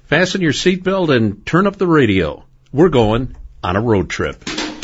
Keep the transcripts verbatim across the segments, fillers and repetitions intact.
Fasten your seatbelt and turn up the radio. We're going on a road trip.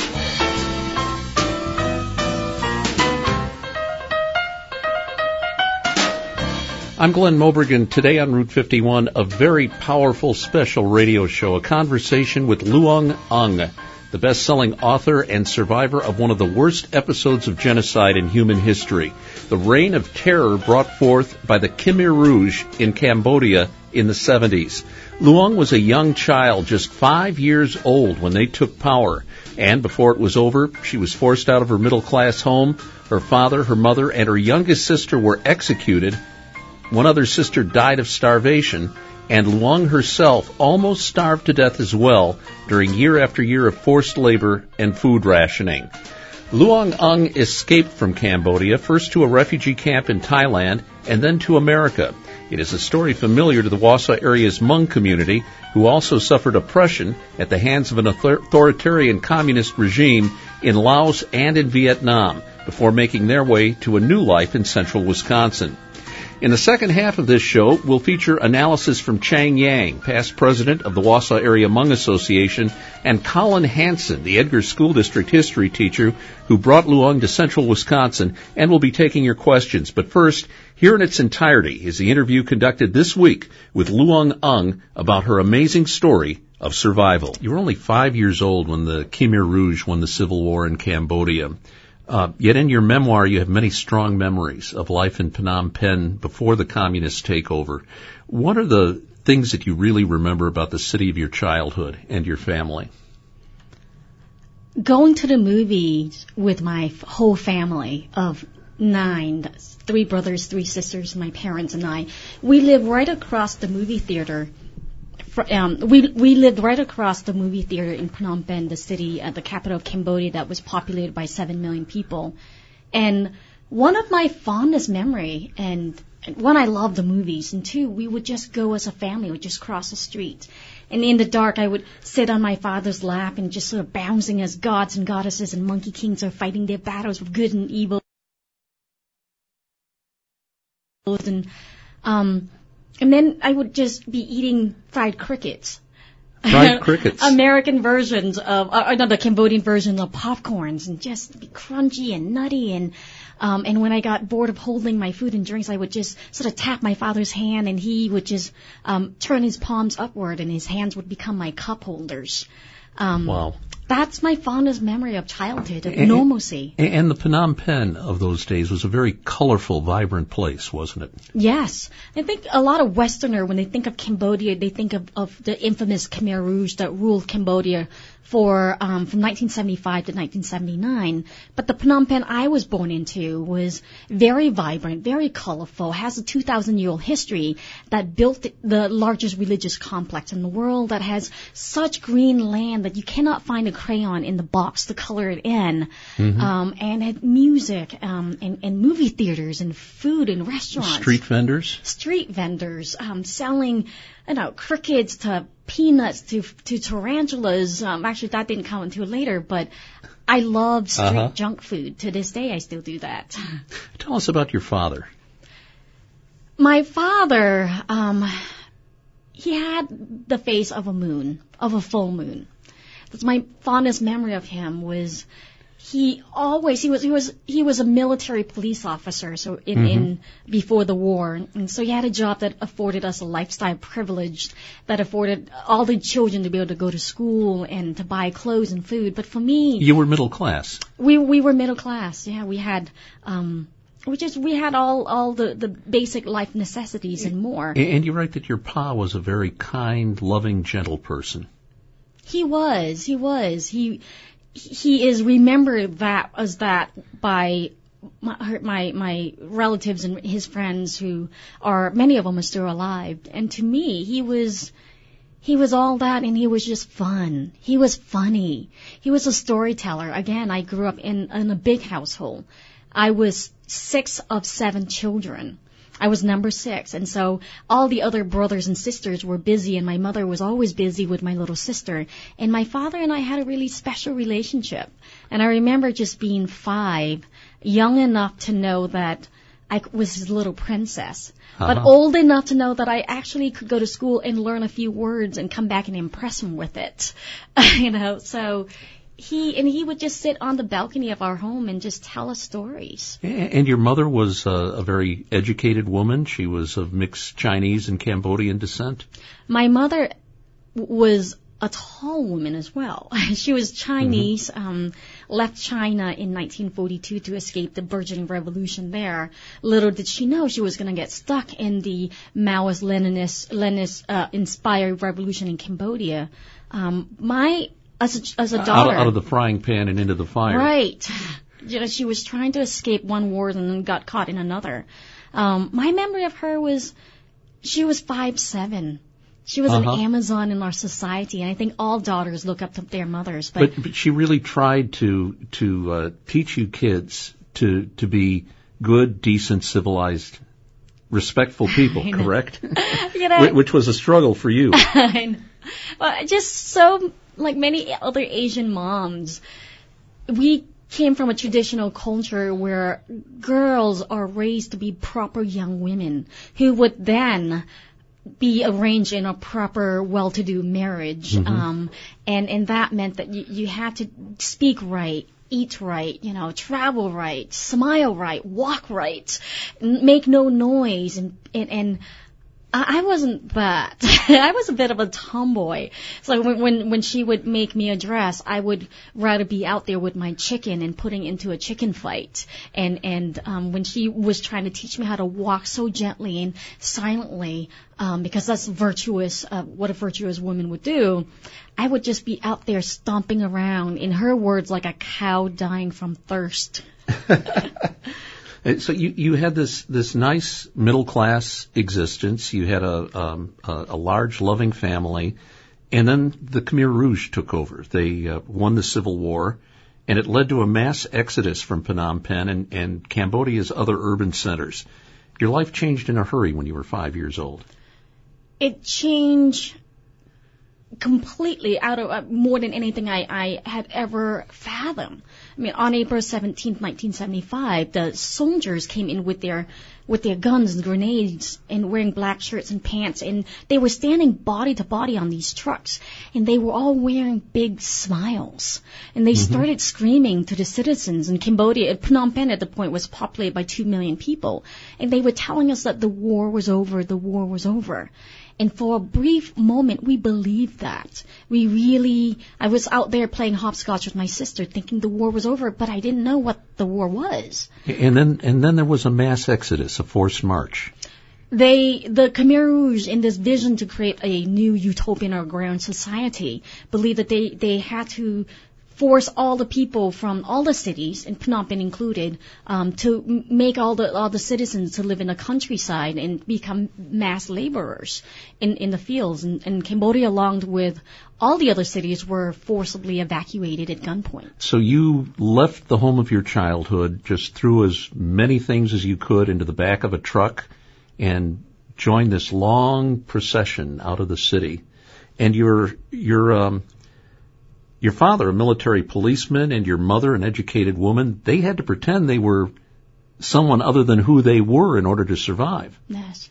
I'm Glenn Moberg, today on Route fifty-one, a very powerful special radio show, a conversation with Luong Ung, the best-selling author and survivor of one of the worst episodes of genocide in human history, the reign of terror brought forth by the Khmer Rouge in Cambodia in the seventies. Luong was a young child, just five years old when they took power, and before it was over, she was forced out of her middle-class home. Her father, her mother, and her youngest sister were executed. One other sister died of starvation, and Luong herself almost starved to death as well during year after year of forced labor and food rationing. Luong Ung escaped from Cambodia, first to a refugee camp in Thailand, and then to America. It is a story familiar to the Wausau area's Hmong community, who also suffered oppression at the hands of an authoritarian communist regime in Laos and in Vietnam, before making their way to a new life in central Wisconsin. In the second half of this show, we'll feature analysis from Chang Yang, past president of the Wausau Area Hmong Association, and Colin Hansen, the Edgar School District history teacher who brought Luong to central Wisconsin, and we'll be taking your questions. But first, here in its entirety is the interview conducted this week with Luong Ung about her amazing story of survival. You were only five years old when the Khmer Rouge won the civil war in Cambodia. Uh, yet in your memoir, you have many strong memories of life in Phnom Penh before the communist takeover. What are the things that you really remember about the city of your childhood and your family? Going to the movies with my f- whole family of nine, three brothers, three sisters, my parents and I. We lived right across the movie theater. Um, we we lived right across the movie theater in Phnom Penh, the city, uh, the capital of Cambodia, that was populated by seven million people. And one of my fondest memory, and, and one, I love the movies, and two, we would just go as a family, we would just cross the street. And in the dark, I would sit on my father's lap and just sort of bouncing as gods and goddesses and monkey kings are fighting their battles of good and evil. And um. And then I would just be eating fried crickets. Fried crickets? American versions of, uh, no, the Cambodian version of popcorns, and just be crunchy and nutty. And um, and when I got bored of holding my food and drinks, I would just sort of tap my father's hand, and he would just um, turn his palms upward, and his hands would become my cup holders. Um, wow. That's my fondest memory of childhood, of and, normalcy. And the Phnom Penh of those days was a very colorful, vibrant place, wasn't it? Yes. I think a lot of Westerner, when they think of Cambodia, they think of, of the infamous Khmer Rouge that ruled Cambodia for um, from nineteen seventy-five to nineteen seventy-nine. But the Phnom Penh I was born into was very vibrant, very colorful, has a two thousand year old history that built the largest religious complex in the world, that has such green land that you cannot find a crayon in the box to color it in, mm-hmm. um, and had music um, and, and movie theaters and food and restaurants. Street vendors? Street vendors um, selling, you know, crickets to peanuts to to tarantulas. Um, actually, that didn't come until later, but I loved street uh-huh. junk food. To this day, I still do that. Tell us about your father. My father, um, he had the face of a moon, of a full moon. That's my fondest memory of him. Was he always he was he was he was a military police officer, so in, mm-hmm. in before the war, and so he had a job that afforded us a lifestyle privilege, that afforded all the children to be able to go to school and to buy clothes and food. But for me, you were middle class. We we were middle class. Yeah, we had um we just we had all all the the basic life necessities and more. And you write that your pa was a very kind, loving, gentle person. He was. He was. He he is remembered that as that by my my, my relatives and his friends, who are, many of them are still alive. And to me, he was he was all that, and he was just fun. He was funny. He was a storyteller. Again, I grew up in, in a big household. I was six of seven children. I was number six, and so all the other brothers and sisters were busy, and my mother was always busy with my little sister. And my father and I had a really special relationship. And I remember just being five, young enough to know that I was his little princess, uh-huh. but old enough to know that I actually could go to school and learn a few words and come back and impress him with it. You know, so he, and he would just sit on the balcony of our home and just tell us stories. And your mother was a, a very educated woman. She was of mixed Chinese and Cambodian descent. My mother was a tall woman as well. She was Chinese, mm-hmm. um, left China in nineteen forty-two to escape the burgeoning revolution there. Little did she know she was going to get stuck in the Maoist, Leninist, Leninist uh, inspired revolution in Cambodia. Um, my as a, as a daughter, out, out of the frying pan and into the fire. Right. You know, she was trying to escape one war and then got caught in another. Um, my memory of her was she was five seven. She was uh-huh. an Amazon in our society, and I think all daughters look up to their mothers. But, but, but she really tried to to uh, teach you kids to to be good, decent, civilized, respectful people, correct? You know, which was a struggle for you. I know. Well, just so like many other Asian moms, we came from a traditional culture where girls are raised to be proper young women who would then be arranged in a proper, well-to-do marriage. Mm-hmm. Um, and, and that meant that you, you had to speak right, eat right, you know, travel right, smile right, walk right, make no noise. And, and, and I wasn't that. I was a bit of a tomboy. So when, when when she would make me a dress, I would rather be out there with my chicken and putting into a chicken fight. And and um, when she was trying to teach me how to walk so gently and silently, um, because that's virtuous, uh, what a virtuous woman would do, I would just be out there stomping around, in her words, like a cow dying from thirst. So you, you had this, this nice middle class existence. You had a, um, a, a large loving family, and then the Khmer Rouge took over. They uh, won the Civil War, and it led to a mass exodus from Phnom Penh and, and Cambodia's other urban centers. Your life changed in a hurry when you were five years old. It changed completely out of uh, more than anything I, I had ever fathomed. I mean, on April seventeenth, nineteen seventy-five, the soldiers came in with their with their guns and grenades and wearing black shirts and pants, and they were standing body to body on these trucks, and they were all wearing big smiles, and they mm-hmm. started screaming to the citizens in Cambodia. Phnom Penh at the point was populated by two million people, and they were telling us that the war was over, the war was over. And for a brief moment, we believed that. We really, I was out there playing hopscotch with my sister thinking the war was over, but I didn't know what the war was. And then, and then there was a mass exodus, a forced march. They, the Khmer Rouge, in this vision to create a new utopian or grand society, believed that they, they had to force all the people from all the cities, and Phnom Penh included, um, to m- make all the all the citizens to live in the countryside and become mass laborers in, in the fields. And, and Cambodia, along with all the other cities, were forcibly evacuated at gunpoint. So you left the home of your childhood, just threw as many things as you could into the back of a truck, and joined this long procession out of the city. And your your um, Your father, a military policeman, and your mother, an educated woman, they had to pretend they were someone other than who they were in order to survive. Yes.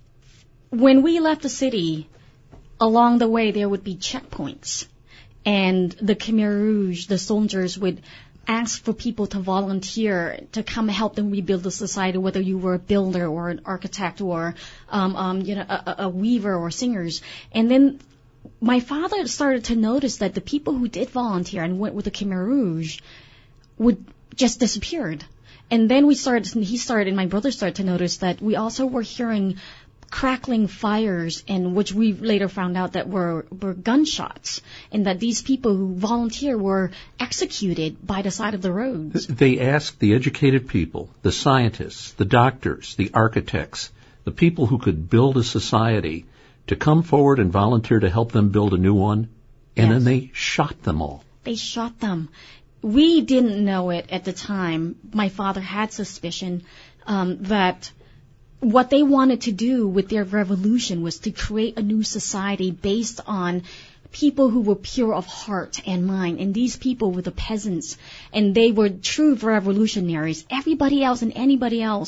When we left the city, along the way there would be checkpoints, and the Khmer Rouge, the soldiers, would ask for people to volunteer to come help them rebuild the society, whether you were a builder or an architect or um, um, you know, a, a weaver or singers. And then my father started to notice that the people who did volunteer and went with the Khmer Rouge would just disappeared. And then we started, he started, and my brother started to notice that we also were hearing crackling fires, and which we later found out that were, were gunshots, and that these people who volunteer were executed by the side of the roads. They asked the educated people, the scientists, the doctors, the architects, the people who could build a society, to come forward and volunteer to help them build a new one, and yes. then they shot them all. They shot them. We didn't know it at the time. My father had suspicion um, that what they wanted to do with their revolution was to create a new society based on people who were pure of heart and mind, and these people were the peasants, and they were true revolutionaries. Everybody else and anybody else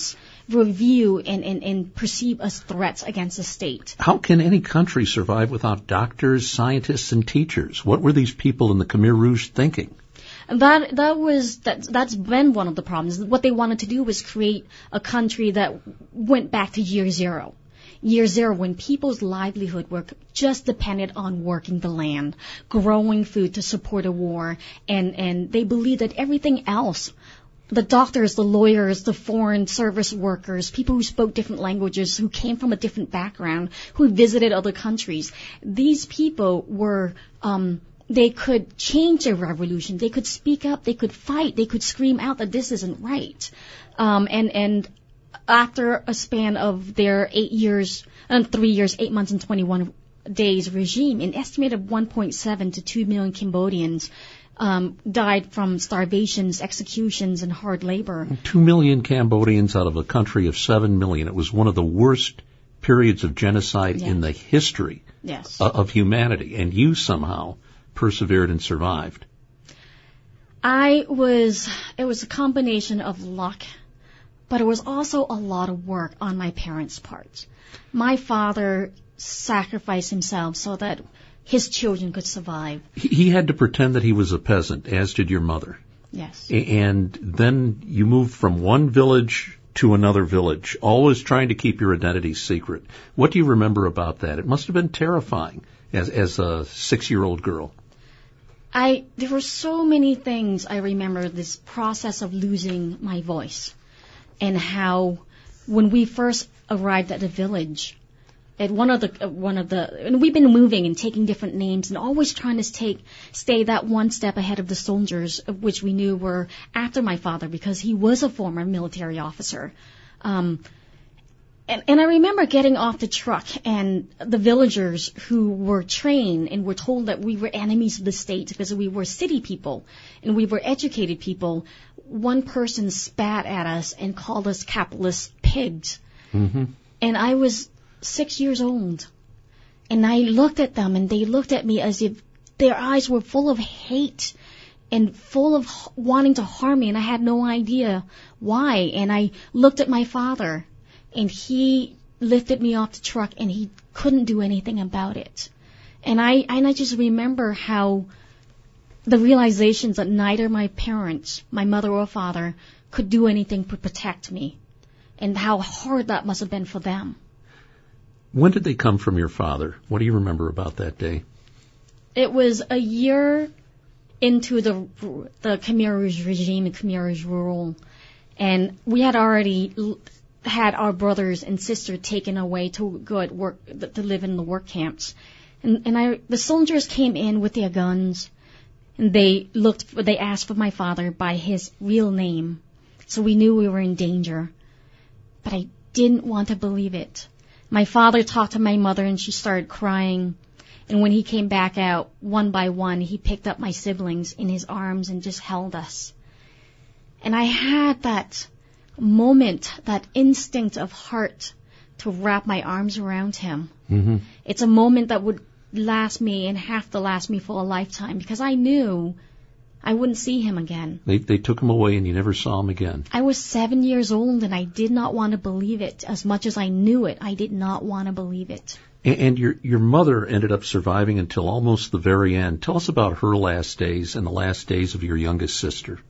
review and, and, and perceive as threats against the state. How can any country survive without doctors, scientists, and teachers? What were these people in the Khmer Rouge thinking? And that that was that that's been one of the problems. What they wanted to do was create a country that went back to year zero. Year zero, when people's livelihood were just dependent on working the land, growing food to support a war, and, and they believed that everything else, the doctors, the lawyers, the foreign service workers, people who spoke different languages, who came from a different background, who visited other countries, these people were, um, they could change a revolution. They could speak up. They could fight. They could scream out that this isn't right. Um, and, and, after a span of their eight years, and uh, three years, eight months and twenty-one days regime, an estimated one point seven to two million Cambodians um, died from starvations, executions, and hard labor. Two million Cambodians out of a country of seven million. It was one of the worst periods of genocide yes. in the history yes. of, of humanity, and you somehow persevered and survived. I was, it was a combination of luck, but it was also a lot of work on my parents' part. My father sacrificed himself so that his children could survive. He had to pretend that he was a peasant, as did your mother. Yes. And then you moved from one village to another village, always trying to keep your identity secret. What do you remember about that? It must have been terrifying as, as a six-year-old girl. I, there were so many things I remember, this process of losing my voice. And how, when we first arrived at the village, at one of the, uh, one of the, and we've been moving and taking different names and always trying to take, stay that one step ahead of the soldiers, which we knew were after my father because he was a former military officer. Um, and, and I remember getting off the truck and the villagers who were trained and were told that we were enemies of the state because we were city people and we were educated people. One person spat at us and called us capitalist pigs. Mm-hmm. And I was six years old. And I looked at them and they looked at me as if their eyes were full of hate and full of wanting to harm me. And I had no idea why. And I looked at my father and he lifted me off the truck and he couldn't do anything about it. And I, and I just remember how the realizations that neither my parents, my mother or father, could do anything to protect me, and how hard that must have been for them. When did they come from your father? What do you remember about that day? It was a year into the the Khmer Rouge regime, the Khmer Rouge rule, and we had already had our brothers and sister taken away to go at work, to live in the work camps, and and I the soldiers came in with their guns. And they looked, they asked for my father by his real name. So we knew we were in danger. But I didn't want to believe it. My father talked to my mother and she started crying. And when he came back out, one by one, he picked up my siblings in his arms and just held us. And I had that moment, that instinct of heart to wrap my arms around him. Mm-hmm. It's a moment that would last me and have to last me for a lifetime because I knew I wouldn't see him again. They they took him away and you never saw him again. I was seven years old and I did not want to believe it. As much as I knew it, I did not want to believe it. And, and your your mother ended up surviving until almost the very end. Tell us about her last days and the last days of your youngest sister.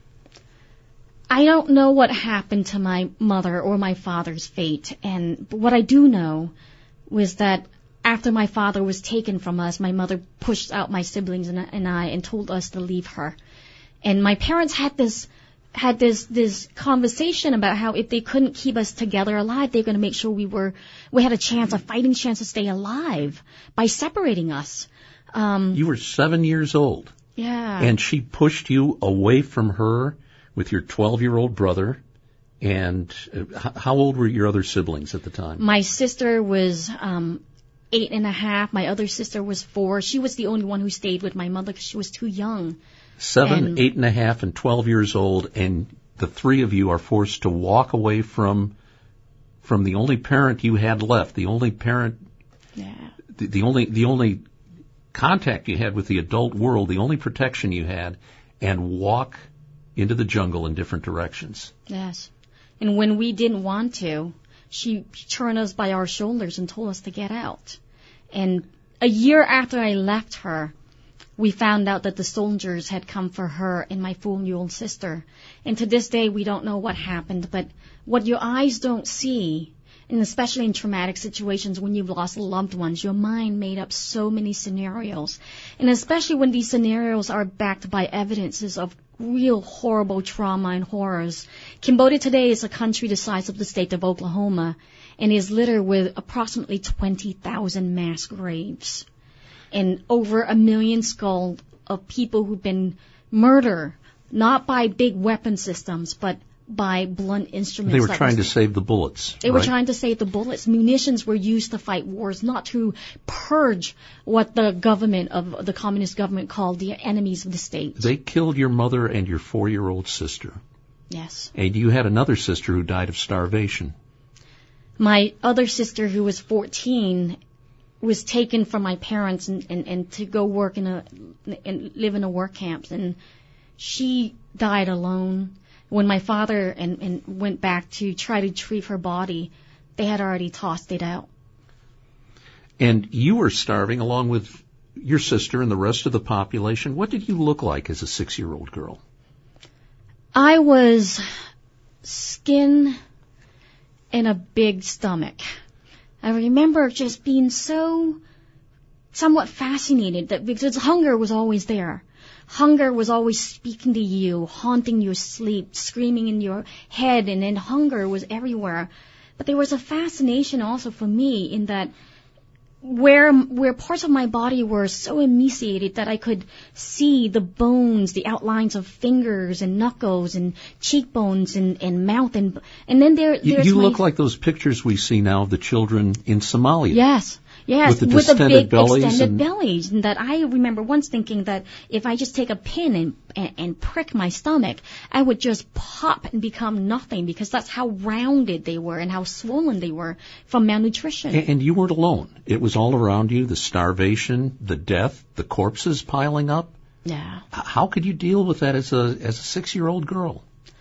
I don't know what happened to my mother or my father's fate, and what I do know was that after my father was taken from us, my mother pushed out my siblings and, and I and told us to leave her. And my parents had this had this this conversation about how if they couldn't keep us together alive, they were going to make sure we were we had a chance, a fighting chance to stay alive by separating us. Um, you were seven years old. Yeah. And she pushed you away from her with your twelve-year-old brother. And uh, how old were your other siblings at the time? My sister was um, eight and a half. My other sister was four. She was the only one who stayed with my mother because she was too young. Seven, and, eight and a half, and twelve years old, and the three of you are forced to walk away from from the only parent you had left, the only parent, yeah. the, the only the only contact you had with the adult world, the only protection you had, and walk into the jungle in different directions. Yes. And when we didn't want to, she turned us by our shoulders and told us to get out. And a year after I left her, we found out that the soldiers had come for her and my four-year-old sister. And to this day, we don't know what happened. But what your eyes don't see, and especially in traumatic situations when you've lost loved ones, your mind made up so many scenarios. And especially when these scenarios are backed by evidences of real horrible trauma and horrors. Cambodia today is a country the size of the state of Oklahoma and is littered with approximately twenty thousand mass graves and over a million skulls of people who've been murdered, not by big weapon systems, but by blunt instruments. They were trying to save the bullets. They right? were trying to save the bullets. Munitions were used to fight wars, not to purge what the government of the communist government called the enemies of the state. They killed your mother and your four-year-old sister. Yes. And you had another sister who died of starvation. My other sister, who was fourteen, was taken from my parents and, and, and to go work in a and live in a work camp, and she died alone. When my father and, and went back to try to retrieve her body, they had already tossed it out. And you were starving along with your sister and the rest of the population. What did you look like as a six-year-old girl? I was skin and a big stomach. I remember just being so somewhat fascinated that because hunger was always there. Hunger was always speaking to you, haunting your sleep, screaming in your head, and then hunger was everywhere. But there was a fascination also for me in that where where parts of my body were so emaciated that I could see the bones, the outlines of fingers and knuckles and cheekbones and, and mouth. And and then there there's You, you my, look like those pictures we see now of the children in Somalia. Yes. Yes, with the with the big bellies extended and bellies. And that I remember once thinking that if I just take a pin and, and, and prick my stomach, I would just pop and become nothing because that's how rounded they were and how swollen they were from malnutrition. And, and you weren't alone. It was all around you, the starvation, the death, the corpses piling up. Yeah. How could you deal with that as a as a six-year-old girl?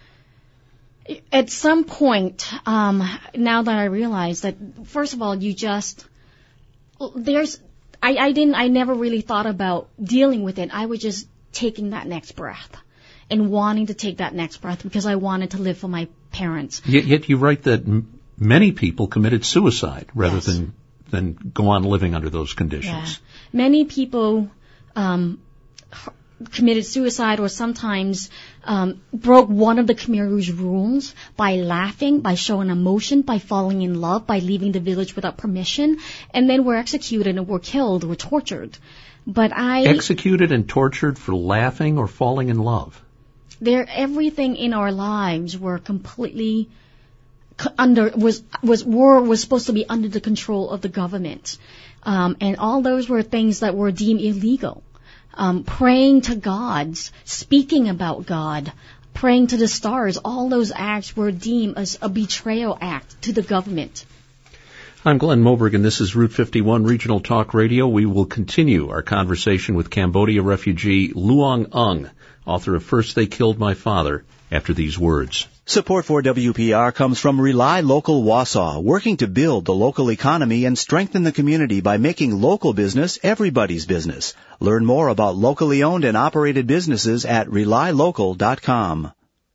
At some point, um, now that I realize that, first of all, you just... There's, I, I didn't, I never really thought about dealing with it. I was just taking that next breath and wanting to take that next breath because I wanted to live for my parents. Yet, yet you write that m- many people committed suicide rather Yes. than than go on living under those conditions. Yeah. Many people um, committed suicide or sometimes um, broke one of the Khmer Rouge rules by laughing, by showing emotion, by falling in love, by leaving the village without permission, and then were executed and were killed or tortured. But I Executed and tortured for laughing or falling in love. there everything in our lives were completely c- under was was were was supposed to be under the control of the government, um, and all those were things that were deemed illegal. Um, praying to gods, speaking about God, praying to the stars, all those acts were deemed as a betrayal act to the government. I'm Glenn Moberg, and this is Route fifty-one Regional Talk Radio. We will continue our conversation with Cambodia refugee Luong Ung, author of First They Killed My Father, after these words. Support for W P R comes from Rely Local Wausau, working to build the local economy and strengthen the community by making local business everybody's business. Learn more about locally owned and operated businesses at rely local dot com.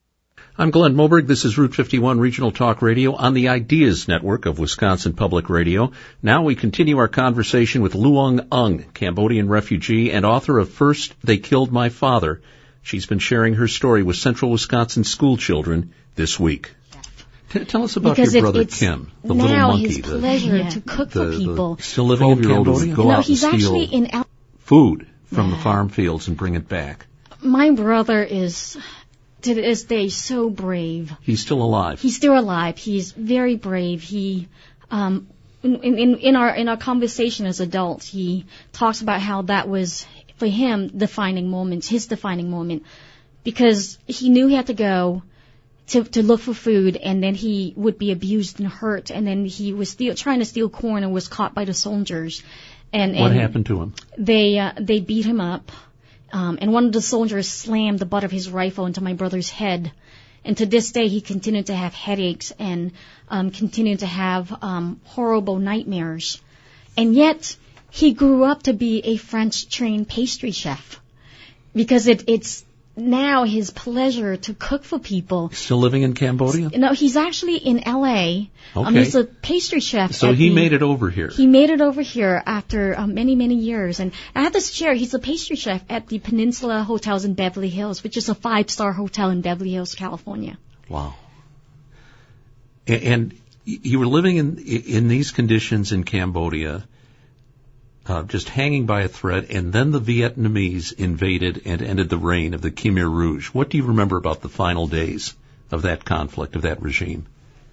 I'm Glenn Moberg. This is Route fifty-one Regional Talk Radio on the Ideas Network of Wisconsin Public Radio. Now we continue our conversation with Luong Ung, Cambodian refugee and author of First They Killed My Father. She's been sharing her story with Central Wisconsin school children this week. T- tell us about Because your it- brother it's Kim, the now little monkey. his the, pleasure Yeah. to cook the, for people. the still living in Cambodia. Go no, out he's and actually steal in. Al- food from the Yeah. farm fields and bring it back. My brother is, to this day, so brave. He's still alive. He's still alive. He's very brave. He, um, in, in, in our in our conversation as adults, he talks about how that was for him defining moments, his defining moment, because he knew he had to go to to look for food, and then he would be abused and hurt, and then he was steal, trying to steal corn and was caught by the soldiers. And, What and happened to him? They uh, they beat him up. Um, and one of the soldiers slammed the butt of his rifle into my brother's head, And to this day, he continued to have headaches and um, continued to have um, horrible nightmares. And yet, he grew up to be a French-trained pastry chef because it, it's now his pleasure to cook for people. Still living in Cambodia? No, he's actually in L A. Okay. Um, he's a pastry chef. So he the, made it over here. He made it over here after um, many, many years. And I have to share, he's a pastry chef at the Peninsula Hotels in Beverly Hills, which is a five-star hotel in Beverly Hills, California. Wow. And, and you were living in in these conditions in Cambodia, Uh, just hanging by a thread, and then the Vietnamese invaded and ended the reign of the Khmer Rouge. What do you remember about the final days of that conflict, of that regime?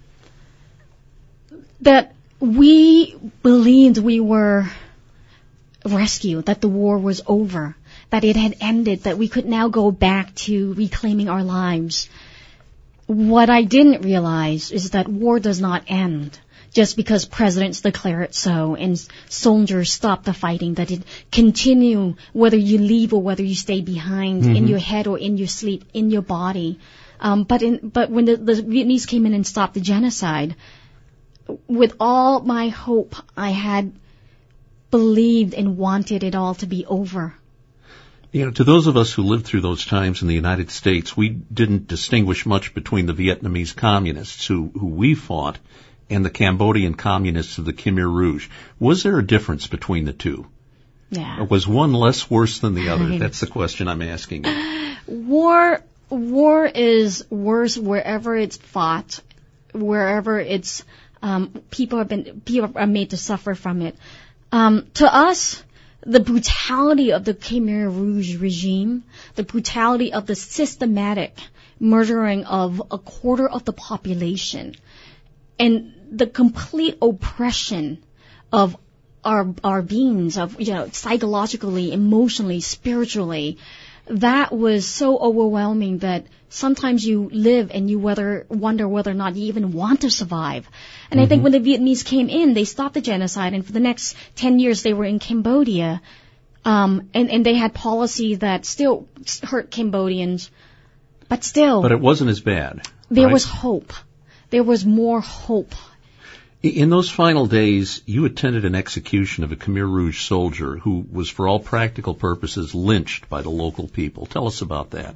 That we believed we were rescued, that the war was over, that it had ended, that we could now go back to reclaiming our lives. What I didn't realize is that war does not end just because presidents declare it so and soldiers stop the fighting, that it continue whether you leave or whether you stay behind, mm-hmm. in your head or in your sleep, in your body. Um, but in, but when the, the Vietnamese came in and stopped the genocide, with all my hope, I had believed and wanted it all to be over. You know, to those of us who lived through those times in the United States, we didn't distinguish much between the Vietnamese communists who, who we fought and the Cambodian communists of the Khmer Rouge. Was there a difference between the two? Yeah. Or was one less worse than the other? That's the question I'm asking you. War, war is worse wherever it's fought, wherever it's, um, people have been, people are made to suffer from it. Um, to us, the brutality of the Khmer Rouge regime, the brutality of the systematic murdering of a quarter of the population, and the complete oppression of our our beings, of, you know, psychologically, emotionally, spiritually, that was so overwhelming that sometimes you live and you whether wonder whether or not you even want to survive. And mm-hmm. I think when the Vietnamese came in, they stopped the genocide, and for the next ten years they were in Cambodia, um, and, and they had policy that still hurt Cambodians, but still. But it wasn't as bad. There right? was hope. There was more hope. In those final days, you attended an execution of a Khmer Rouge soldier who was, for all practical purposes, lynched by the local people. Tell us about that.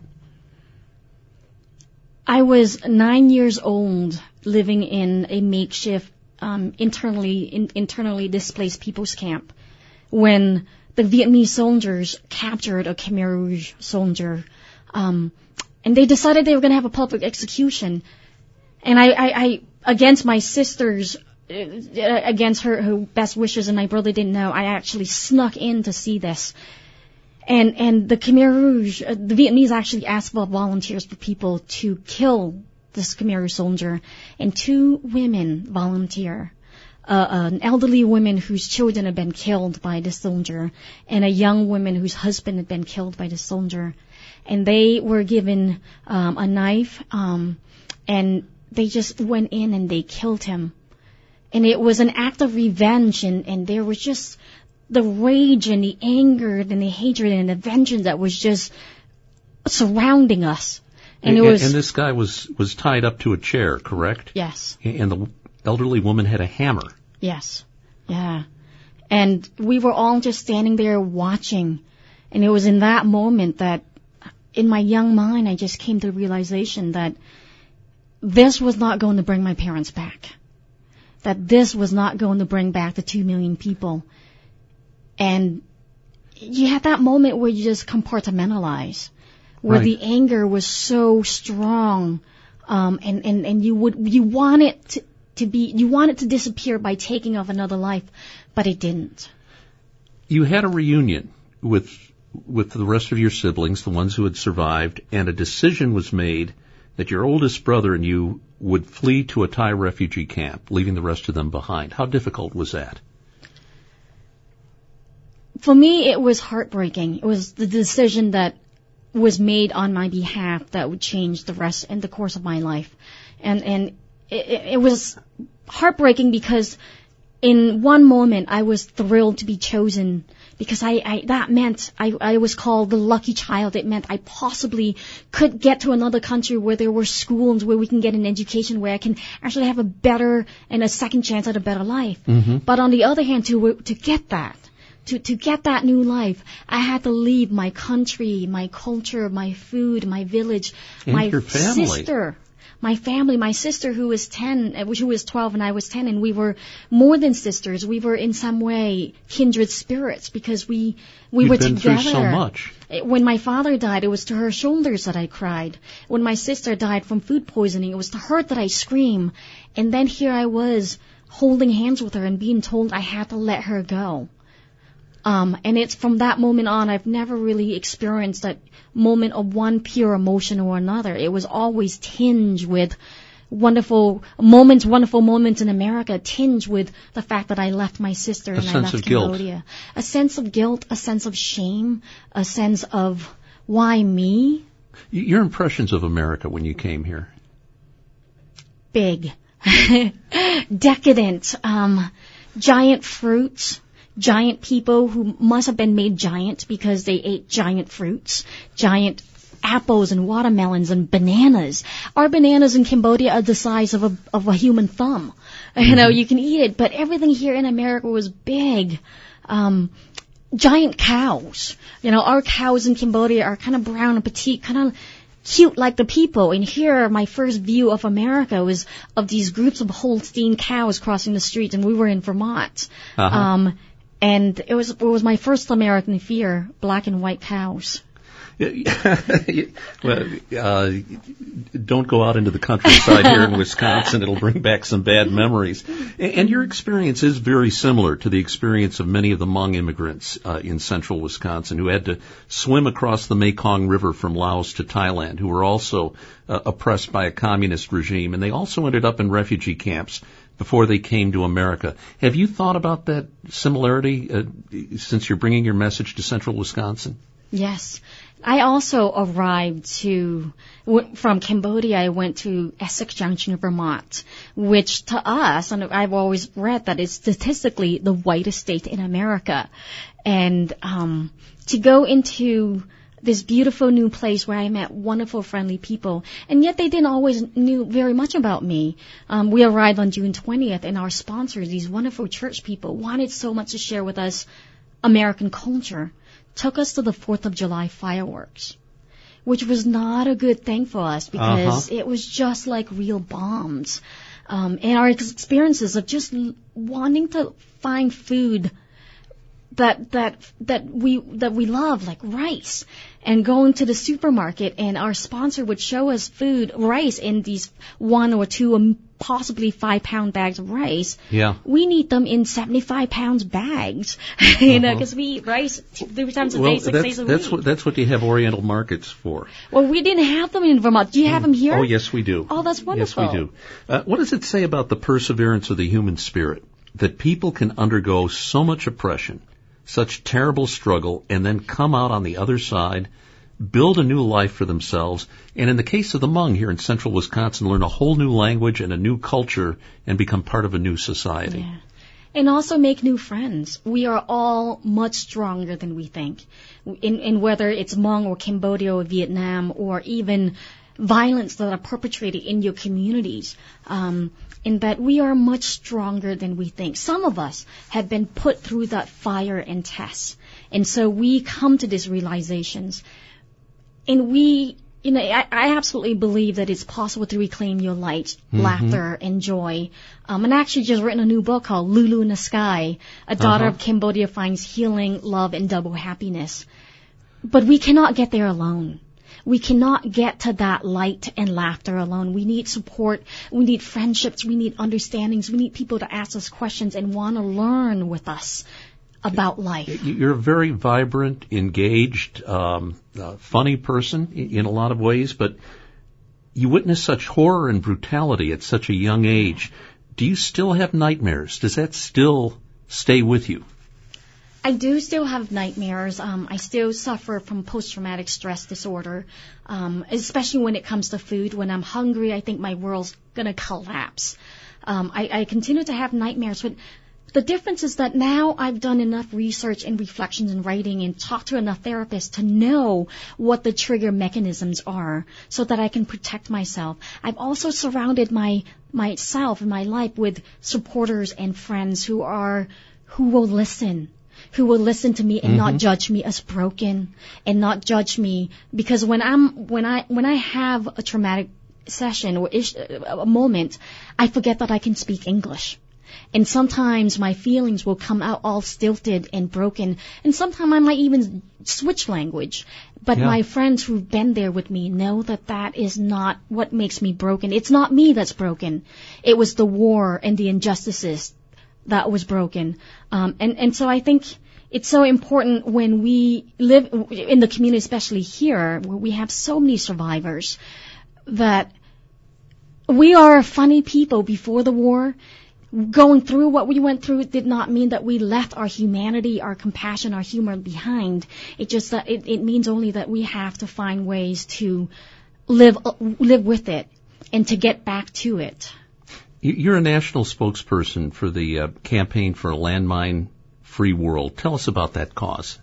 I was nine years old, living in a makeshift, um, internally in, internally displaced people's camp, when the Vietnamese soldiers captured a Khmer Rouge soldier, um, and they decided they were going to have a public execution. And I, I, I against my sister's, uh, against her, her best wishes, and my brother didn't know, I actually snuck in to see this. And, and the Khmer Rouge, uh, the Vietnamese actually asked for volunteers for people to kill this Khmer Rouge soldier. And two women volunteer. Uh, an elderly woman whose children had been killed by this soldier, and a young woman whose husband had been killed by this soldier. And they were given, um, a knife, um, and they just went in and they killed him. And it was an act of revenge, and, and there was just the rage and the anger and the hatred and the vengeance that was just surrounding us. And, and it was. And this guy was, was tied up to a chair, correct? Yes. And the elderly woman had a hammer. Yes. Yeah. And we were all just standing there watching. And it was in that moment that, in my young mind, I just came to the realization that this was not going to bring my parents back. That this was not going to bring back the two million people. And you had that moment where you just compartmentalize, where right. the anger was so strong, um, and, and, and you would, you want it to, to be, you want it to disappear by taking off another life, but it didn't. You had a reunion with, with the rest of your siblings, the ones who had survived, and a decision was made that your oldest brother and you would flee to a Thai refugee camp, leaving the rest of them behind. How difficult was that? For me, it was heartbreaking. It was the decision that was made on my behalf that would change the rest and the course of my life. And, and it, it was heartbreaking because in one moment I was thrilled to be chosen because I, I that meant I, I was called the lucky child. It meant I possibly could get to another country where there were schools where we can get an education, where I can actually have a better and a second chance at a better life. Mm-hmm. But on the other hand, to to get that, to to get that new life, I had to leave my country, my culture, my food, my village, and my your family. sister. My family, my sister who was ten, uh, who was twelve and I was ten, and we were more than sisters. We were in some way kindred spirits because we, we You've were been together. through so much. When my father died, it was to her shoulders that I cried. When my sister died from food poisoning, it was to her that I screamed. And then here I was holding hands with her and being told I had to let her go. Um, and it's from that moment on, I've never really experienced that moment of one pure emotion or another. It was always tinged with wonderful moments, wonderful moments in America, tinged with the fact that I left my sister and I left Cambodia. A sense of guilt, a sense of shame, a sense of why me? Your impressions of America when you came here? Big. Decadent. Um, giant fruits. Giant people who must have been made giant because they ate giant fruits, giant apples and watermelons and bananas. Our bananas in Cambodia are the size of a of a human thumb. Mm-hmm. You know, you can eat it, but everything here in America was big. Um, giant cows. You know, our cows in Cambodia are kind of brown and petite, kind of cute like the people. And here, my first view of America was of these groups of Holstein cows crossing the street, and we were in Vermont. Uh-huh. Um, And it was it was my first American fear, black and white cows. Well, uh, don't go out into the countryside here in Wisconsin. It'll bring back some bad memories. And your experience is very similar to the experience of many of the Hmong immigrants uh, in central Wisconsin who had to swim across the Mekong River from Laos to Thailand, who were also uh, oppressed by a communist regime. And they also ended up in refugee camps before they came to America. Have you thought about that similarity uh, since you're bringing your message to central Wisconsin? Yes. I also arrived to, from Cambodia, I went to Essex Junction, Vermont, which to us, and I've always read that it's statistically the whitest state in America. And um, to go into this beautiful new place where I met wonderful, friendly people, and yet they didn't always knew very much about me. Um, we arrived on June twentieth, and our sponsors, these wonderful church people, wanted so much to share with us American culture, took us to the fourth of July fireworks, which was not a good thing for us because uh-huh. it was just like real bombs. Um, and our experiences of just wanting to find food that that that we that we love, like rice, and going to the supermarket, and our sponsor would show us food, rice, in these one or two, um, possibly five pound bags of rice. Yeah, we need them in seventy-five pounds bags, you uh-huh. know, because we eat rice three times a well, day, six that's, days a that's week. What, that's what you have Oriental markets for. Well, we didn't have them in Vermont. Do you have them here? Oh, yes, we do. Oh, that's wonderful. Yes, we do. Uh, what does it say about the perseverance of the human spirit that people can undergo so much oppression, such terrible struggle, and then come out on the other side, build a new life for themselves, and in the case of the Hmong here in central Wisconsin, learn a whole new language and a new culture and become part of a new society? Yeah. And also make new friends. We are all much stronger than we think. In, in whether it's Hmong or Cambodia or Vietnam or even violence that are perpetrated in your communities, um, in that we are much stronger than we think. Some of us have been put through that fire and test. And so we come to these realizations. And we, you know, I, I absolutely believe that it's possible to reclaim your light, mm-hmm. laughter, and joy. Um, and I actually just written a new book called Lulu in the Sky. A daughter uh-huh. of Cambodia finds healing, love, and double happiness. But we cannot get there alone. We cannot get to that light and laughter alone. We need support. We need friendships. We need understandings. We need people to ask us questions and want to learn with us about life. You're a very vibrant, engaged, um, uh, funny person in a lot of ways, but you witness such horror and brutality at such a young age. Do you still have nightmares? Does that still stay with you? I do still have nightmares. Um, I still suffer from post-traumatic stress disorder, um, especially when it comes to food. When I'm hungry, I think my world's going to collapse. Um, I, I continue to have nightmares, but the difference is that now I've done enough research and reflections and writing and talked to enough therapists to know what the trigger mechanisms are so that I can protect myself. I've also surrounded my myself and my life with supporters and friends who are who will listen. Who will listen to me and mm-hmm. not judge me as broken and not judge me, because when I'm when I when I have a traumatic session or ish, a moment, I forget that I can speak English. And sometimes my feelings will come out all stilted and broken. And sometimes I might even switch language. But yeah. my friends who've been there with me know that that is not what makes me broken. It's not me that's broken. It was the war and the injustices that was broken. Um, and, and so I think it's so important when we live in the community, especially here, where we have so many survivors, that we are funny people before the war. Going through what we went through did not mean that we left our humanity, our compassion, our humor behind. It just that it, it means only that we have to find ways to live live with it and to get back to it. You're a national spokesperson for the uh, campaign for a landmine-free world. Tell us about that cause.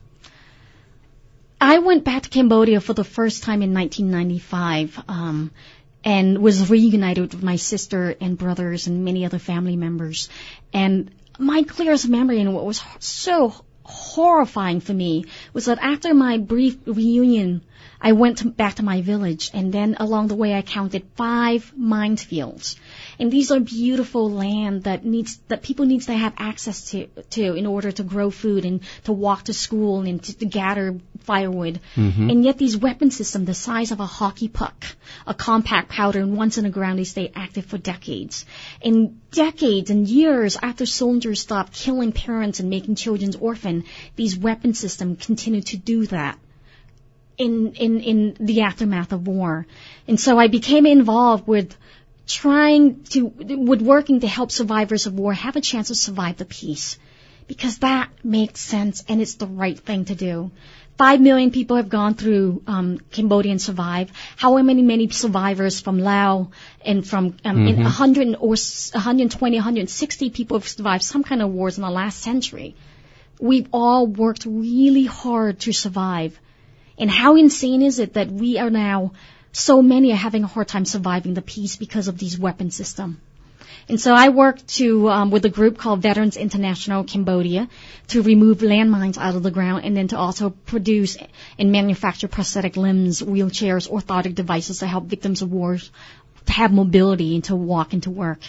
I went back to Cambodia for the first time in nineteen ninety-five. Um, and was reunited with my sister and brothers and many other family members. And my clearest memory, and what was so horrifying for me, was that after my brief reunion, I went to, back to my village, and then along the way I counted five minefields. And these are beautiful land that needs that people needs to have access to to in order to grow food and to walk to school and to, to gather firewood. Mm-hmm. And yet these weapon systems, the size of a hockey puck, a compact powder, and once in the ground they stay active for decades. And decades and years after soldiers stopped killing parents and making children orphan, these weapon systems continue to do that in in in the aftermath of war. And so I became involved with trying to, with working to help survivors of war have a chance to survive the peace. Because that makes sense and it's the right thing to do. Five million people have gone through um, Cambodia and survived. How many, many survivors from Laos and from um, mm-hmm. in one hundred or one hundred twenty, one hundred sixty people have survived some kind of wars in the last century. We've all worked really hard to survive. And how insane is it that we are now, so many are having a hard time surviving the peace because of these weapon systems. And so I worked to, um, with a group called Veterans International Cambodia to remove landmines out of the ground and then to also produce and manufacture prosthetic limbs, wheelchairs, orthotic devices to help victims of wars to have mobility and to walk and to work.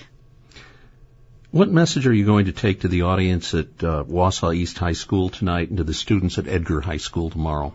What message are you going to take to the audience at uh, Wausau East High School tonight and to the students at Edgar High School tomorrow?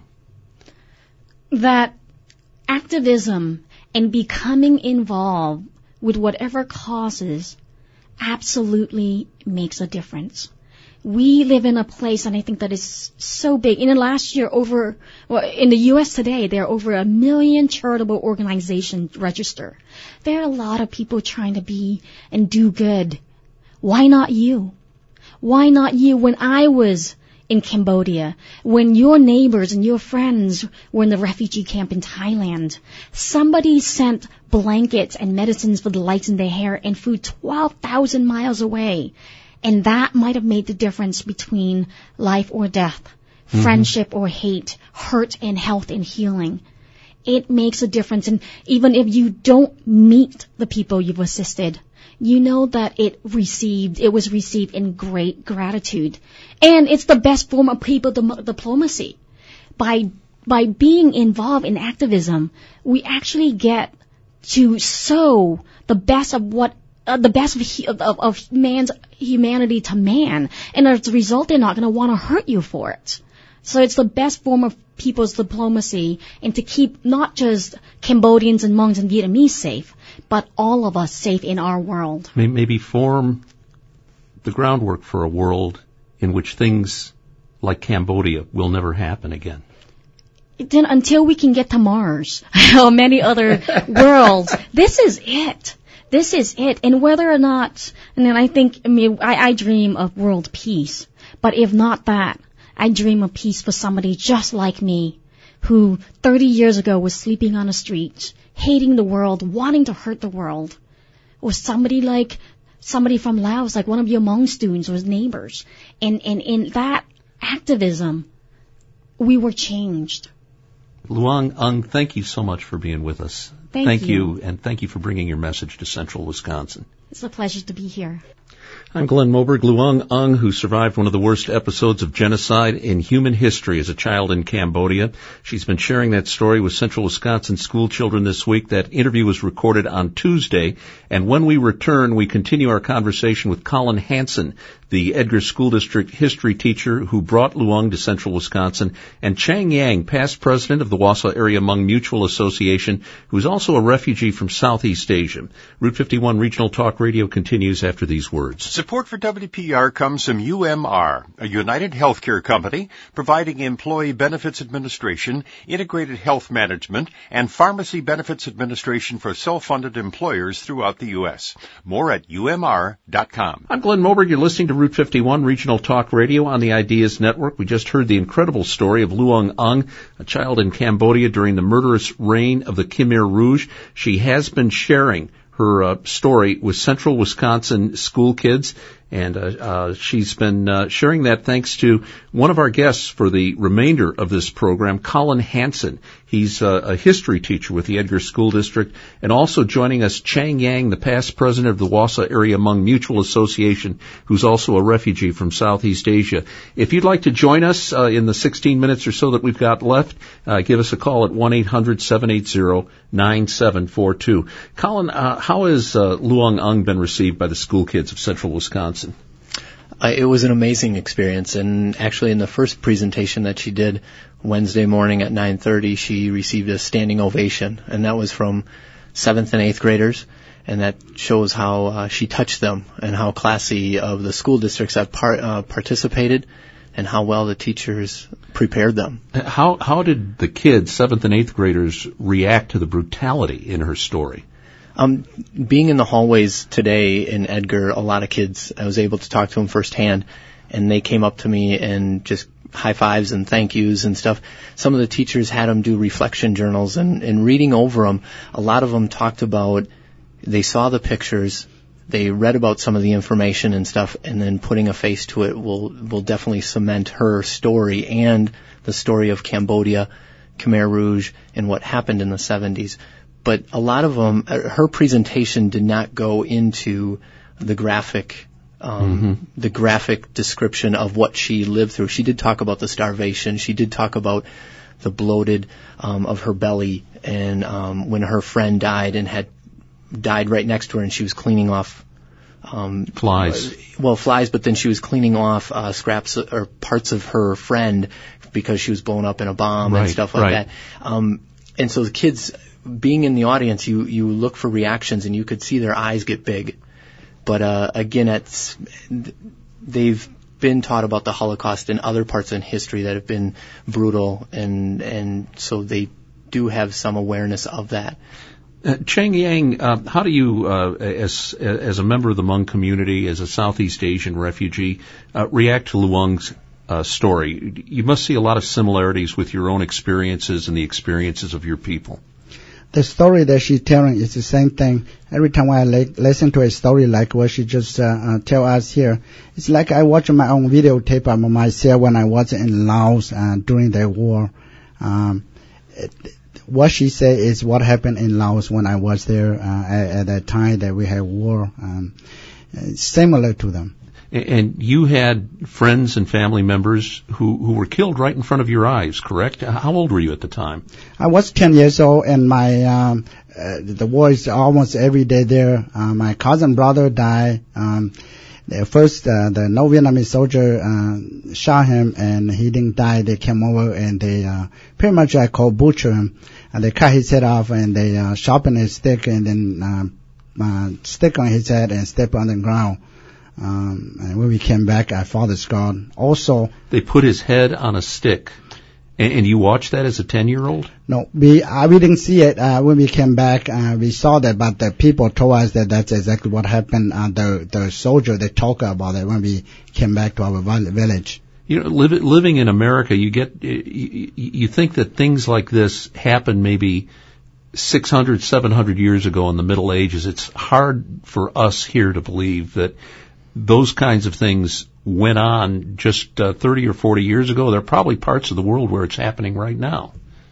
That activism and becoming involved with whatever causes absolutely makes a difference. We live in a place, and I think that is so big. In the last year, over, well, in the U S today, there are over a million charitable organizations registered. There are a lot of people trying to be and do good. Why not you? Why not you? When I was in Cambodia, when your neighbors and your friends were in the refugee camp in Thailand, somebody sent blankets and medicines for the lights in their hair and food twelve thousand miles away. And that might have made the difference between life or death, mm-hmm. friendship or hate, hurt and health and healing. It makes a difference. And even if you don't meet the people you've assisted, you know that it received, it was received in great gratitude. And it's the best form of people diplomacy. By, by being involved in activism, we actually get to sow the best of what, uh, the best of, of, of man's humanity to man. And as a result, they're not going to want to hurt you for it. So it's the best form of people's diplomacy, and to keep not just Cambodians and Hmongs and Vietnamese safe, but all of us safe in our world. Maybe form the groundwork for a world in which things like Cambodia will never happen again. Then until we can get to Mars or many other worlds, this is it. This is it. And whether or not, and then I think, I mean, I, I dream of world peace. But if not that, I dream of peace for somebody just like me, who thirty years ago was sleeping on the street, hating the world, wanting to hurt the world. Or somebody like somebody from Laos, like one of your Hmong students or neighbors. And, and in that activism, we were changed. Luong Ung, thank you so much for being with us. Thank, thank you. you, and thank you for bringing your message to Central Wisconsin. It's a pleasure to be here. I'm Glenn Moberg. Luong Ung, who survived one of the worst episodes of genocide in human history as a child in Cambodia. She's been sharing that story with Central Wisconsin school children this week. That interview was recorded on Tuesday. And when we return, we continue our conversation with Colin Hansen, the Edgar School District history teacher who brought Luong to Central Wisconsin, and Chang Yang, past president of the Wausau Area Hmong Mutual Association, who is also a refugee from Southeast Asia. Route fifty-one Regional Talk Radio continues after these words. Support for W P R comes from U M R, a United Healthcare company providing employee benefits administration, integrated health management, and pharmacy benefits administration for self-funded employers throughout the U S. More at U M R dot com. I'm Glenn Moberg. You're listening to Route fifty-one Regional Talk Radio on the Ideas Network. We just heard the incredible story of Luong Ung, a child in Cambodia during the murderous reign of the Khmer Rouge. She has been sharing her uh, story with Central Wisconsin school kids, and uh, uh, she's been uh, sharing that thanks to one of our guests for the remainder of this program, Colin Hansen. He's uh, a history teacher with the Edgar School District, and also joining us, Chang Yang, the past president of the Wausau Area Hmong Mutual Association, who's also a refugee from Southeast Asia. If you'd like to join us uh, in the sixteen minutes or so that we've got left, uh, give us a call at one eight hundred seven eight zero nine seven four two. Colin, uh, how has uh, Luong Ung been received by the school kids of Central Wisconsin? Uh, it was an amazing experience, and actually in the first presentation that she did Wednesday morning at nine thirty, she received a standing ovation, and that was from seventh and eighth graders, and that shows how uh, she touched them and how classy of the school districts that par- uh, participated and how well the teachers prepared them. How how did the kids, seventh and eighth graders, react to the brutality in her story? Um, being in the hallways today in Edgar, a lot of kids, I was able to talk to them firsthand, and they came up to me and just high fives and thank yous and stuff. Some of the teachers had them do reflection journals, and, and reading over them, a lot of them talked about, they saw the pictures, they read about some of the information and stuff, and then putting a face to it will, will definitely cement her story and the story of Cambodia, Khmer Rouge, and what happened in the seventies. But a lot of them, her presentation did not go into the graphic, um, mm-hmm. the graphic description of what she lived through. She did talk about the starvation. She did talk about the bloated um, of her belly, and um, when her friend died and had died right next to her, and she was cleaning off um, flies. Well, flies, but then she was cleaning off uh, scraps or parts of her friend because she was blown up in a bomb right, and stuff like right. that. Um, and so the kids, being in the audience, you, you look for reactions, and you could see their eyes get big. But uh, again, it's, they've been taught about the Holocaust and other parts in history that have been brutal, and and so they do have some awareness of that. Uh, Chang Yang, uh, how do you, uh, as as a member of the Hmong community, as a Southeast Asian refugee, uh, react to Luong's uh, story? You must see a lot of similarities with your own experiences and the experiences of your people. The story that she's telling is the same thing. Every time I li- listen to a story like what she just uh, uh, tell us here, it's like I watch my own videotape of myself when I was in Laos uh, during the war. Um, it, what she said is what happened in Laos when I was there uh, at, at that time that we had war. Um, it's similar to them. And you had friends and family members who, who were killed right in front of your eyes, correct? How old were you at the time? I was ten years old, and my um, uh, the war is almost every day there. Uh, my cousin brother died. Um, the first, uh, the no Vietnamese soldier uh, shot him, and he didn't die. They came over, and they uh, pretty much I call butcher him. And they cut his head off, and they uh, sharpened his stick, and then uh, uh, stick on his head and step on the ground. Um, and when we came back, our father's gone. Also, they put his head on a stick, and, and you watched that as a ten-year-old? No, we uh, we didn't see it uh, when we came back. Uh, we saw that, but the people told us that that's exactly what happened. Uh, the the soldier they talked about it when we came back to our village. You know, live, living in America, you get you, you think that things like this happen maybe six hundred, seven hundred years ago in the Middle Ages, it's hard for us here to believe that those kinds of things went on just uh, thirty or forty years ago. There are probably parts of the world where it's happening right now.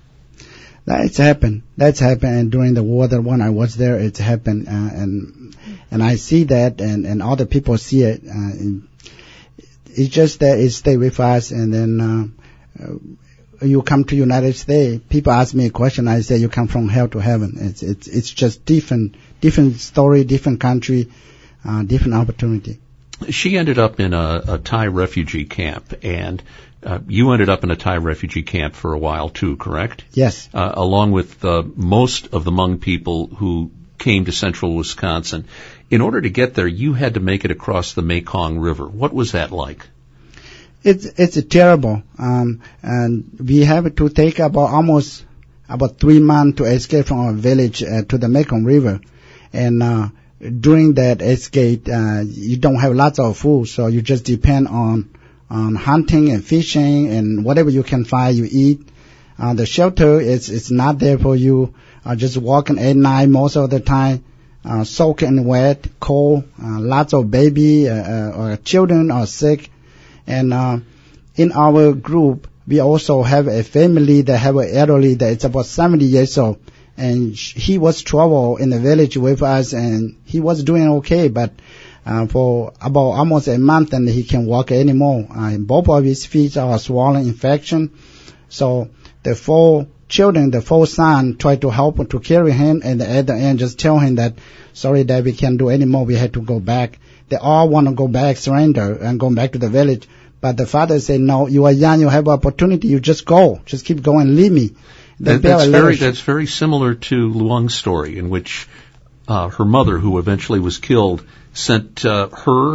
That's happened. That's happened. And during the war, the one I was there, it's happened. Uh, and and I see that, and, and other people see it. Uh, and it's just that it stay with us. And then uh, uh, you come to United States, people ask me a question. I say, you come from hell to heaven. It's it's it's just different, different story, different country, uh, different opportunity. She ended up in a, a Thai refugee camp, and uh, you ended up in a Thai refugee camp for a while too, correct? Yes. Uh, along with uh, most of the Hmong people who came to central Wisconsin. In order to get there, you had to make it across the Mekong River. What was that like? It's it's terrible, um, and we have to take about almost about three months to escape from our village uh, to the Mekong River, and uh, during that escape, uh, you don't have lots of food, so you just depend on on hunting and fishing and whatever you can find, you eat. Uh, the shelter is it's not there for you. Uh, just walking at night most of the time, uh, soaking wet, cold. Uh, lots of baby uh, uh, or children are sick, and uh, in our group we also have a family that have an elderly that is about seventy years old. And he was travel in the village with us, and he was doing okay, but uh, for about almost a month, and he can't walk anymore. Uh, both of his feet are swollen infection. So the four children, the four sons, tried to help him to carry him, and at the end just tell him that, sorry, Dad, we can't do anymore. We had to go back. They all want to go back, surrender, and go back to the village. But the father said, no, you are young, you have opportunity, you just go. Just keep going, leave me. That, that's very that's very similar to Luong's story, in which uh, her mother, who eventually was killed, sent uh, her.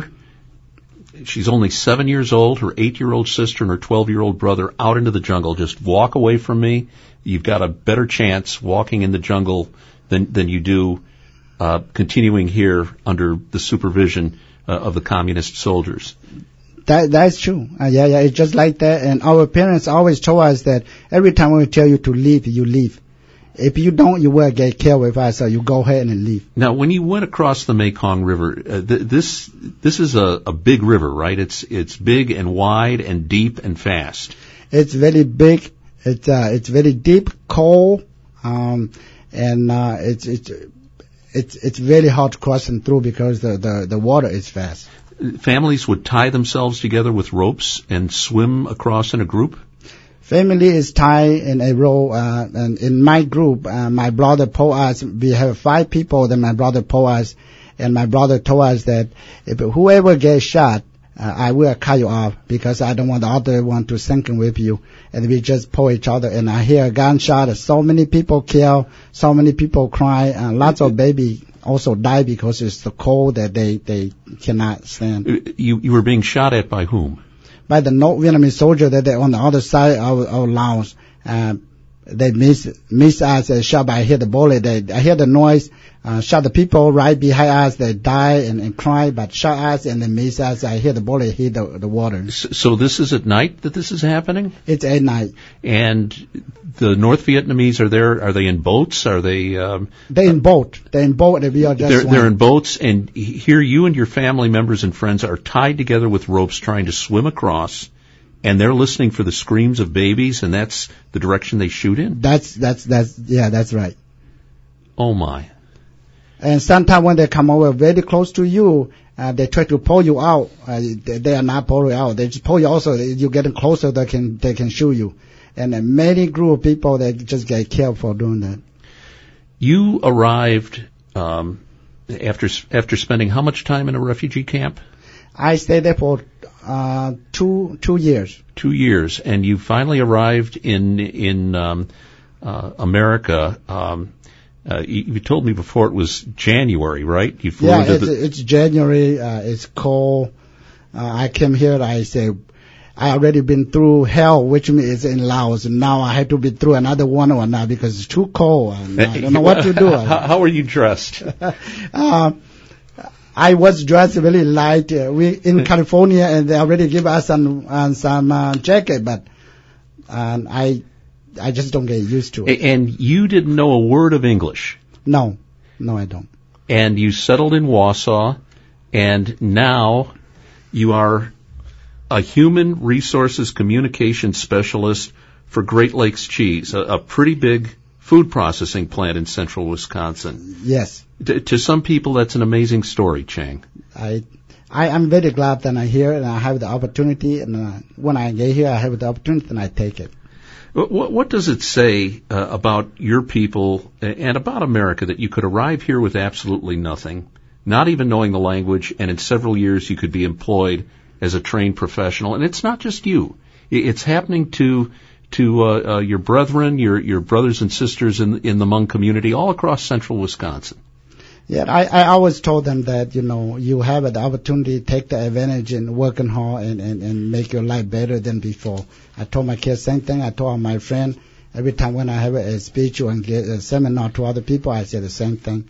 She's only seven years old, her eight-year-old sister, and her twelve-year-old brother out into the jungle. Just walk away from me. You've got a better chance walking in the jungle than than you do uh, continuing here under the supervision uh, of the communist soldiers. That that's true. Uh, yeah, yeah, it's just like that. And our parents always told us that every time we tell you to leave, you leave. If you don't, you will get killed with us, so you go ahead and leave. Now, when you went across the Mekong River, uh, th- this this is a, a big river, right? It's it's big and wide and deep and fast. It's very big. It's uh, it's very deep, cold, um, and uh, it's it's it's it's very hard crossing through because the the, the water is fast. Families would tie themselves together with ropes and swim across in a group? Family is tied in a row, uh, and in my group, uh, my brother told us, we have five people that my brother told us, and my brother told us that if whoever gets shot, uh, I will cut you off because I don't want the other one to sink in with you. And we just pull each other, and I hear a gunshot, so many people killed, so many people cry, uh, lots of baby also die because it's the cold that they, they cannot stand. You, you were being shot at by whom? By the North Vietnamese soldier that they're on the other side of our Laos. Uh, they miss, miss us and shot, but I hear the bullet. They, I hear the noise, uh, shot the people right behind us. They die and, and cry, but shot us and they miss us. I hear the bullet hit the, the water. So, so this is at night that this is happening? It's at night. And the North Vietnamese are there, are they in boats? Are they, um, They're in boat. They're in boat and we are just they're, swim. they're in boats, and here you and your family members and friends are tied together with ropes trying to swim across, and they're listening for the screams of babies, and that's the direction they shoot in? That's, that's, that's, yeah, that's right. Oh my. And sometimes when they come over very close to you, uh, they try to pull you out. Uh, they, they are not pulling you out. They just pull you also. You're getting closer, they can, they can shoot you. And uh, many group of people that just get killed for doing that. You arrived, um, after, after spending how much time in a refugee camp? I stayed there for, uh, two, two years. Two years. And you finally arrived in, in, um, uh, America, um, Uh, you, you told me before it was January, right? You flew yeah, into it's, the it's January. Uh, it's cold. Uh, I came here. I say, I already been through hell, which means in Laos. And now I have to be through another one or now because it's too cold. And I don't know what to do. how, how are you dressed? uh, I was dressed really light. Uh, we in California, and they already give us some uh, some uh, jacket, but um, I. I just don't get used to it. And you didn't know a word of English. No, no, I don't. And you settled in Wausau, and now you are a human resources communication specialist for Great Lakes Cheese, a, a pretty big food processing plant in central Wisconsin. Yes. To, to some people, that's an amazing story, Chang. I, I am very glad that I'm here and I have the opportunity. And uh, when I get here, I have the opportunity and I take it. What, what does it say uh, about your people and about America that you could arrive here with absolutely nothing, not even knowing the language, and in several years you could be employed as a trained professional? And it's not just you. It's happening to to uh, uh, your brethren, your your brothers and sisters in in the Hmong community all across central Wisconsin. Yeah, I, I always told them that, you know, you have the opportunity, take the advantage and working hard and, and, and make your life better than before. I told my kids same thing. I told my friend every time when I have a, a speech or a seminar to other people, I say the same thing.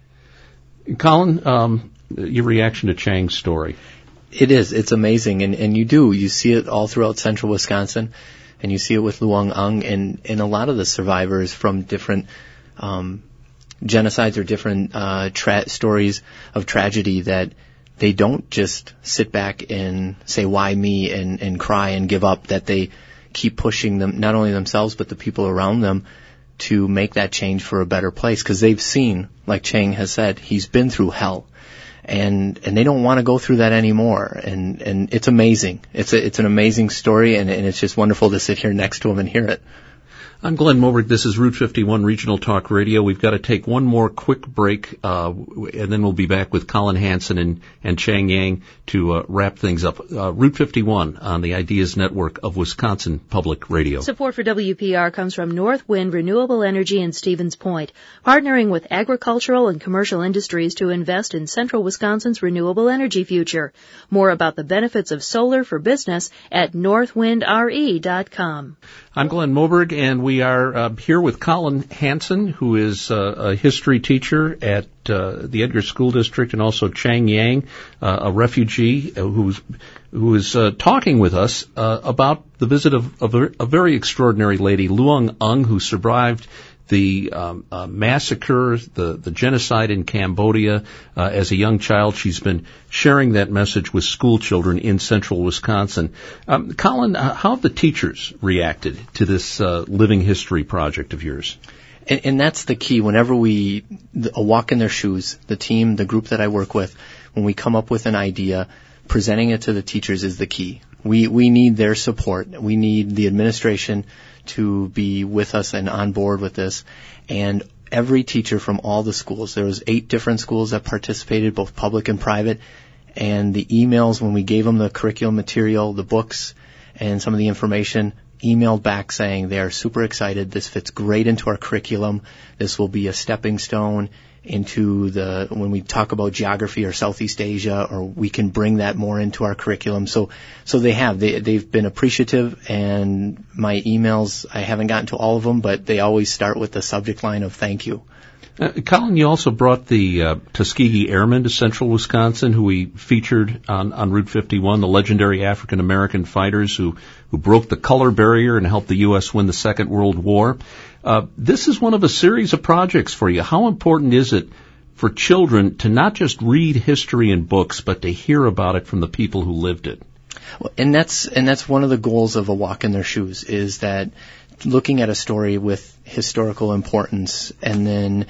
Colin, um, your reaction to Chang's story? It is. It's amazing. And, and you do. You see it all throughout central Wisconsin. And you see it with Luong Ong and, and a lot of the survivors from different um, genocides or different uh, tra- stories of tragedy that they don't just sit back and say, why me, and, and cry and give up, that they keep pushing them, not only themselves, but the people around them to make that change for a better place. Because they've seen, like Chang has said, he's been through hell. And, and they don't want to go through that anymore. And, and it's amazing. It's a, it's an amazing story, and, and it's just wonderful to sit here next to him and hear it. I'm Glenn Moberg. This is Route fifty-one Regional Talk Radio. We've got to take one more quick break, uh, and then we'll be back with Colin Hanson and, and Chang Yang to uh, wrap things up. Uh, Route fifty-one on the Ideas Network of Wisconsin Public Radio. Support for W P R comes from North Wind Renewable Energy in Stevens Point, partnering with agricultural and commercial industries to invest in central Wisconsin's renewable energy future. More about the benefits of solar for business at north wind r e dot com. I'm Glenn Moberg, and we are uh, here with Colin Hanson, who is uh, a history teacher at uh, the Edgar School District, and also Chang Yang, uh, a refugee who's who is uh, talking with us uh, about the visit of, of a, a very extraordinary lady, Luong Ong, who survived the um, uh, massacre, the, the genocide in Cambodia uh, as a young child. She's been sharing that message with school children in central Wisconsin. Um, Colin, uh, how have the teachers reacted to this uh, living history project of yours? And, and that's the key. Whenever we a walk in their shoes, the team, the group that I work with, when we come up with an idea, presenting it to the teachers is the key. We we need their support. We need the administration to be with us and on board with this. And every teacher from all the schools, there was eight different schools that participated, both public and private, and the emails when we gave them the curriculum material, the books, and some of the information, emailed back saying they are super excited. This fits great into our curriculum. This will be a stepping stone into the, when we talk about geography or Southeast Asia, or we can bring that more into our curriculum. So, so they have, they, they've been appreciative, and my emails, I haven't gotten to all of them, but they always start with the subject line of thank you. Uh, Colin, you also brought the uh, Tuskegee Airmen to central Wisconsin, who we featured on, on Route fifty-one, the legendary African-American fighters who, who broke the color barrier and helped the U S win the Second World War. Uh, this is one of a series of projects for you. How important is it for children to not just read history in books, but to hear about it from the people who lived it? Well, and that's and that's one of the goals of A Walk in Their Shoes, is that looking at a story with historical importance and then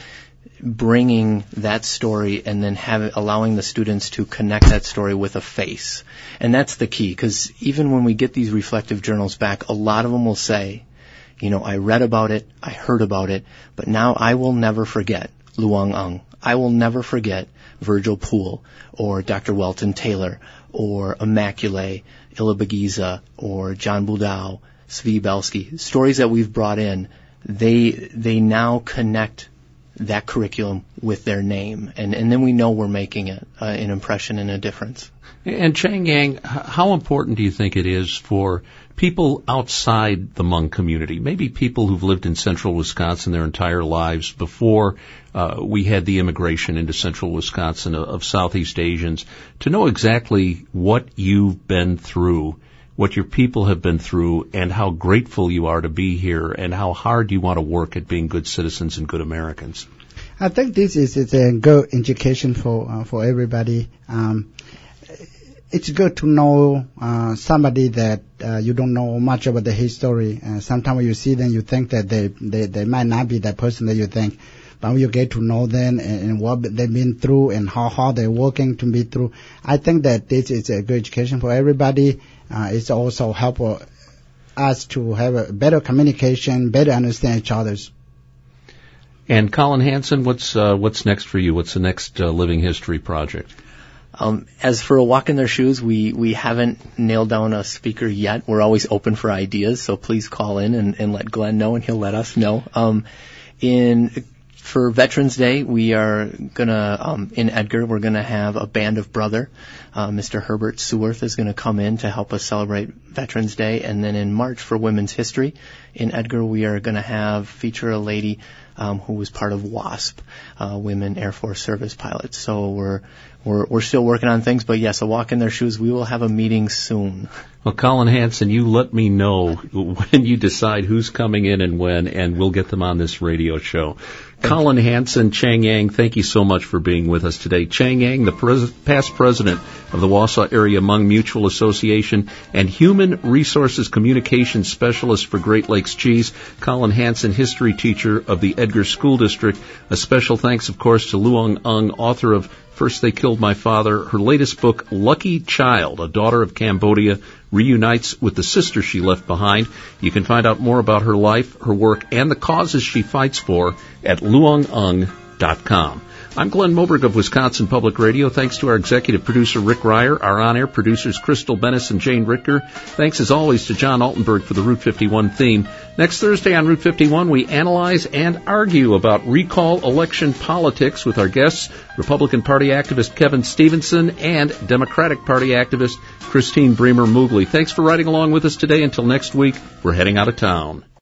bringing that story and then have, allowing the students to connect that story with a face. And that's the key, because even when we get these reflective journals back, a lot of them will say, you know, I read about it, I heard about it, but now I will never forget Luong Ong. I will never forget Virgil Poole or Doctor Welton Taylor or Immaculée Ilibagiza or John Budau, Zvi Belsky. Stories that we've brought in, they they now connect that curriculum with their name, and, and then we know we're making it uh, an impression and a difference. And Chang Yang, how important do you think it is for people outside the Hmong community, maybe people who've lived in central Wisconsin their entire lives before uh, we had the immigration into central Wisconsin of, of Southeast Asians, to know exactly what you've been through what your people have been through and how grateful you are to be here and how hard you want to work at being good citizens and good Americans. I think this is, is a good education for uh, for everybody. Um, it's good to know uh, somebody that uh, you don't know much about the history. Uh, sometimes when you see them, you think that they, they, they might not be that person that you think. But when you get to know them and, and what they've been through and how hard they're working to be through, I think that this is a good education for everybody. Uh, it's also helpful us to have a better communication, better understand each other's. And Colin Hansen, what's uh, what's next for you? What's the next uh, Living History project? Um, as for a walk in their shoes, we, we haven't nailed down a speaker yet. We're always open for ideas, so please call in and, and let Glenn know, and he'll let us know. Um, in for Veterans Day, we are gonna um, in Edgar, we're gonna have a band of brother. Uh, Mister Herbert Seworth is gonna come in to help us celebrate Veterans Day, and then in March for Women's History in Edgar, we are gonna have feature a lady um, who was part of WASP, uh, Women Air Force Service Pilots. So we're We're, we're still working on things, but yes, a walk in their shoes. We will have a meeting soon. Well, Colin Hansen, you let me know when you decide who's coming in and when, and we'll get them on this radio show. Thank Colin you. Hansen, Chang Yang, thank you so much for being with us today. Chang Yang, the pres- past president of the Wausau Area Hmong Mutual Association and Human Resources Communications Specialist for Great Lakes Cheese. Colin Hansen, history teacher of the Edgar School District. A special thanks, of course, to Luong Ung, author of First They Killed My Father. Her latest book, Lucky Child, a daughter of Cambodia, reunites with the sister she left behind. You can find out more about her life, her work, and the causes she fights for at luong ung dot com. I'm Glenn Moberg of Wisconsin Public Radio. Thanks to our executive producer, Rick Ryer, our on-air producers, Crystal Bennis and Jane Richter. Thanks, as always, to John Altenberg for the Route fifty-one theme. Next Thursday on Route fifty-one, we analyze and argue about recall election politics with our guests, Republican Party activist Kevin Stevenson and Democratic Party activist Christine Bremer Moogley. Thanks for riding along with us today. Until next week, we're heading out of town.